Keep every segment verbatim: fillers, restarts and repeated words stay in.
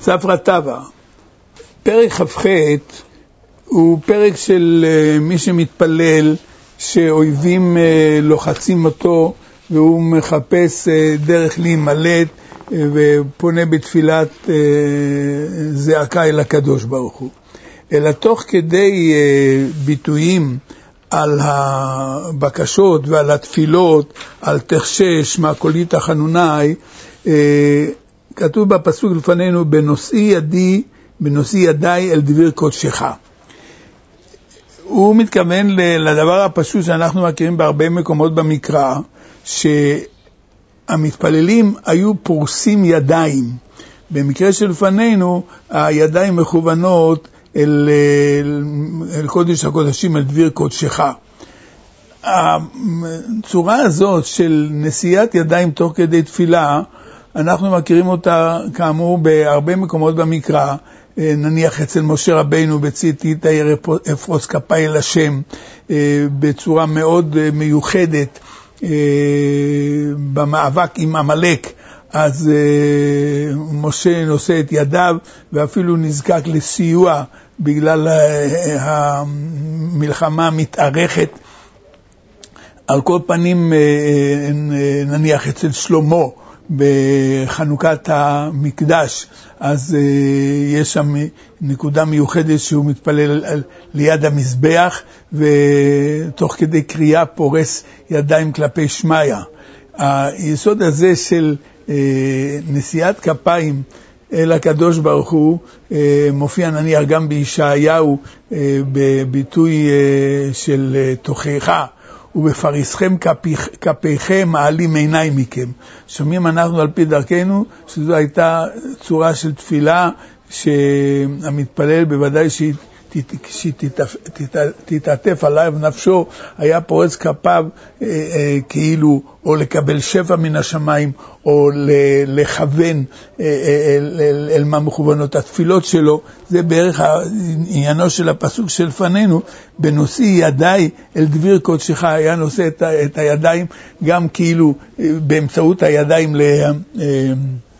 ספרא טבא. פרק כ"ח הוא פרק של מי שמתפלל שאויבים לוחצים אותו והוא מחפש דרך להימלט ופונה בתפילת זעקה אל הקדוש ברוך הוא. אלא תוך כדי ביטויים על הבקשות ועל התפילות, על תחשש מהקולי תחנוני, כתוב בפסוק לפנינו, בנושאי ידי, בנושאי ידיי אל דביר קודשך. הוא מתכוון לדבר הפשוט שאנחנו מכירים בהרבה מקומות במקרא, שהמתפללים היו פורסים ידיים. במקרה שלפנינו, הידיים מכוונות אל, אל, אל קודש הקודשים, אל דביר קודשך. הצורה הזאת של נשיאת ידיים תוך כדי תפילה, אנחנו מכירים אותה כאמור בהרבה מקומות במקרא, נניח אצל משה רבינו בציתי תאיר אפרוס כפיי אל השם, בצורה מאוד מיוחדת במאבק עם עמלק. אז uh, משה נושא את ידיו ואפילו נזקק לסיוע בגלל uh, המלחמה מתארכת. על כל פנים uh, uh, נניח אצל שלמה בחנוכת המקדש, אז uh, יש שם נקודה מיוחדת שהוא מתפלל על, ליד המזבח ותוך כדי קריאה פורס ידיים כלפי שמיה. היסוד הזה של נשיאת כפיים אל הקדוש ברוך הוא מופיע נניח גם בישעיהו בביטוי של תוכחה, ובפריסכם כפיכם מעלים עיניי מכם. שומעים אנחנו על פי דרכנו שזו הייתה צורה של תפילה שהמתפלל בוודאי שהיא שתתעטף עליו נפשו, היה פורץ כפיו אה, אה, כאילו, או לקבל שפע מן השמיים, או לכוון אה, אה, אל, אל, אל מה מכוונות התפילות שלו. זה בערך העניינו של הפסוק שלפנינו, בנושאי ידיי אל דביר קודשך, היה נושא את, את הידיים, גם כאילו אה, באמצעות הידיים ל... אה,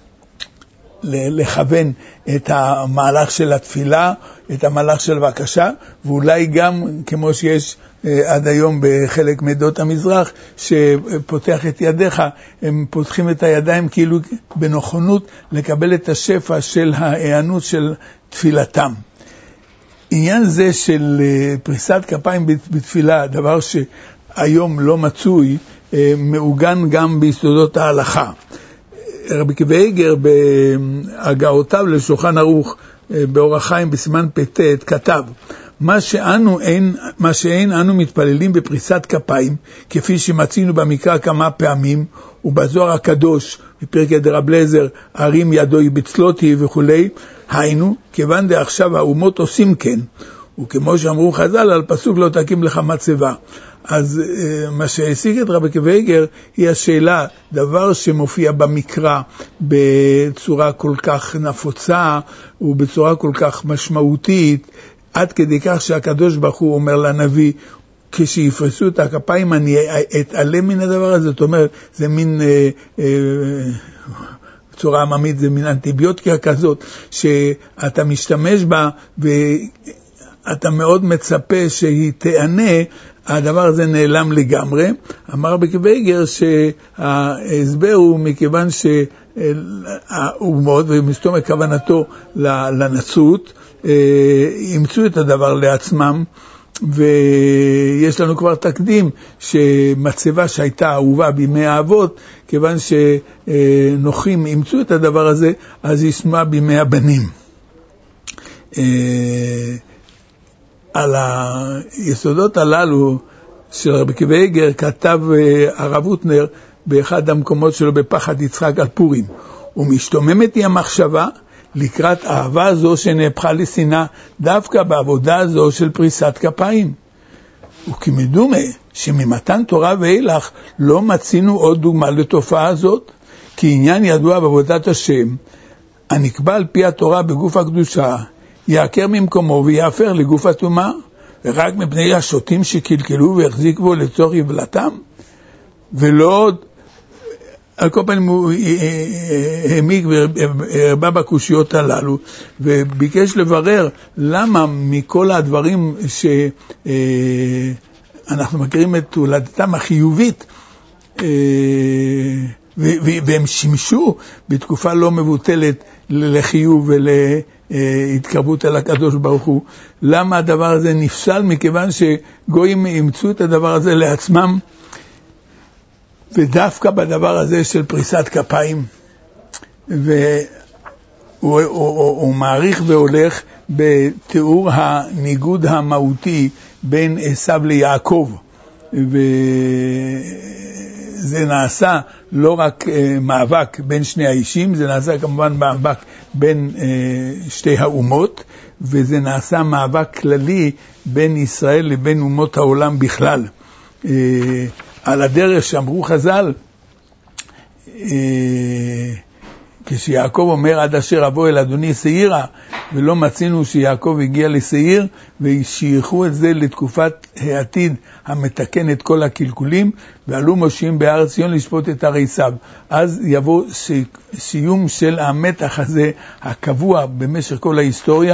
לכוון את המהלך של התפילה, את המהלך של בקשה, ואולי גם כמו שיש עד היום בחלק מעדות המזרח, שפותח את ידיך, הם פותחים את הידיים כאילו בנכונות לקבל את השפע של ההיענות של תפילתם. עניין זה של פריסת כפיים בתפילה, דבר שהיום לא מצוי, מעוגן גם ביסודות ההלכה. רבי עקיבא איגר בהגעותיו לשולחן ערוך באורח חיים בסימן פ"ט כתב, מה שאנו אין, מה שאין אנו מתפללים בפריסת כפיים, כפי שמצינו במקרא כמה פעמים, ובזוהר הקדוש בפרק דרב אליעזר הרים ידו בצלותי וכולי, היינו כיוון דעכשיו האומות עושים כן, וכמו שאמרו חז"ל על פסוק לא תקים לך מצבה. אז מה שהשיג את רבי עקיבא איגר היא השאלה, דבר שמופיע במקרא בצורה כל כך נפוצה ובצורה כל כך משמעותית, עד כדי כך שהקדוש ברוך הוא אומר לנביא, כשיפרסו את הכפיים אני אתעלם מן הדבר הזה. זאת אומרת, זה מין אה, אה, צורה עממית, זה מין אנטיביוטיקה כזאת שאתה משתמש בה ואתה מאוד מצפה שהיא תענה, הדבר הזה נעלם לגמרי. אמר רבי עקיבא איגר שההסבר הוא מכיוון שהאומות, ומסתום כוונתו לנצרות, ימצאו את הדבר לעצמם, ויש לנו כבר תקדים שמצבה שהייתה אהובה בימי האבות, כיוון שנוחים ימצאו את הדבר הזה, אז ישמע בימי הבנים. על היסודות הללו של רבי עקיבא איגר כתב הרב הוטנר באחד המקומות שלו בפחד יצחק על פורים, ומשתוממת היא המחשבה לקראת אהבה זו שנהפכה לשנאה דווקא בעבודה זו של פריסת כפיים. וכמדומה שממתן תורה ואילך לא מצינו עוד דוגמה לתופעה הזאת, כי עניין ידוע בעבודת השם הנקבע על פי התורה בגוף הקדושה יעקר ממקומו ויעפר לגוף הטומאה, ורק מפני השוטים שקלקלו והחזיקו לצורך יבלתם, ולא על כל פנים הוא העמיק והרבה בקושיות הללו, וביקש לברר למה מכל הדברים שאנחנו מכירים את הולדתם החיובית, והם שימשו בתקופה לא מבוטלת לחיוב ולהתקרבות אל הקדוש ברוך הוא, למה הדבר הזה נפסל? מכיוון שגויים אימצו את הדבר הזה לעצמם, ודווקא בדבר הזה של פריסת כפיים, והוא הוא, הוא, הוא מעריך והולך בתיאור הניגוד המהותי בין עשיו ליעקב, וזה נעשה לא רק מאבק בין שני האישים, זה נעשה כמובן מאבק בין שתי האומות, וזה נעשה מאבק כללי בין ישראל לבין אומות העולם בכלל. על הדרך שאמרו חז"ל, כשיעקב אומר עד אשר אבוא אל אדוני שעירה, ולא מצינו שיעקב הגיע לשעיר, והשייכו את זה לתקופת העתיד המתקן את כל הקלקולים, ועלו מושיעים בהר ציון לשפוט את הרי עשיו. אז יבוא סיום של המתח הזה הקבוע במשך כל ההיסטוריה,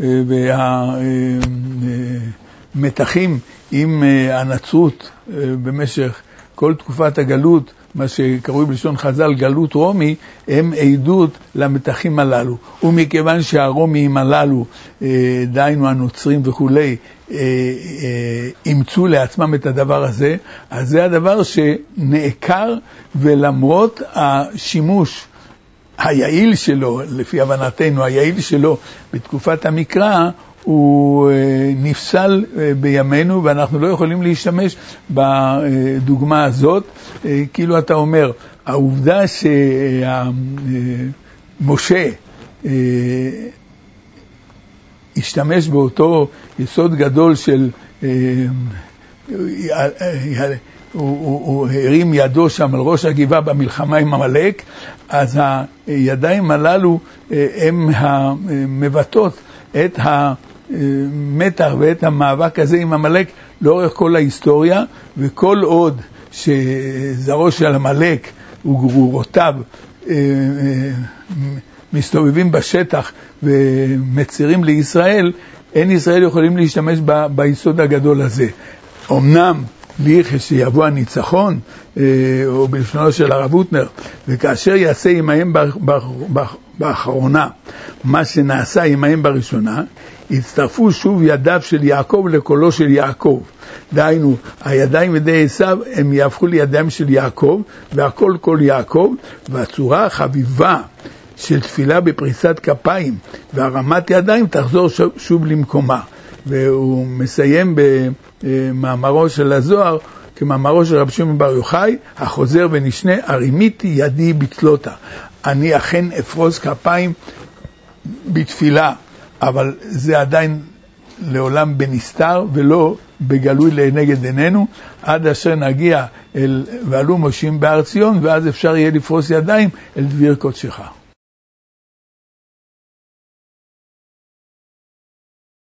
והמתחים עם הנצרות במשך כל תקופת הגלות, מה שקרוי בלשון חז"ל גלות רומי, הם עדות למתחים הללו. ומכיוון שהרומיים הללו, דיינו הנוצרים וכולי, אימצו לעצמם את הדבר הזה, אז זה הדבר שנעקר, ולמרות השימוש היעיל שלו, לפי הבנתנו היעיל שלו בתקופת המקרא, הוא נפסל בימינו, ואנחנו לא יכולים להשתמש בדוגמה הזאת. כאילו אתה אומר, העובדה שמשה השתמש באותו יסוד גדול של, הוא הרים ידו שם על ראש הגבעה במלחמה עם עמלק, אז הידיים הללו הם המבטאות את המתח ואת המאבק הזה עם עמלק לאורך כל ההיסטוריה, וכל עוד שזרעו של עמלק וגרורותיו מסתובבים בשטח ומצירים לישראל, אין ישראל יכולים להשתמש ב- ביסוד הגדול הזה. אמנם ליחס שיבוא הניצחון, או בלשונו של הרב הוטנר, וכאשר יעשה עמהם באחרונה מה שנעשה עמהם בראשונה, הצטרפו שוב ידיו של יעקב לקולו של יעקב. דהיינו, הידיים ידי עשיו הם יהפכו לידיים של יעקב, והכל קול יעקב, והצורה החביבה של תפילה בפריסת כפיים והרמת ידיים תחזור שוב, שוב למקומה. והוא מסיים במאמרו של הזוהר, כמאמרו של רבי שמעון בר יוחאי, החוזר ונשנה, הרימיתי ידי בצלותה. אני אכן אפרוס כפיים בתפילה, אבל זה עדיין לעולם בנסתר ולא בגלוי לנגד עינינו, עד אשר נגיע אל ועלו מושיעים בהר ציון, ואז אפשר יהיה לפרוס ידיים אל דביר קודשך.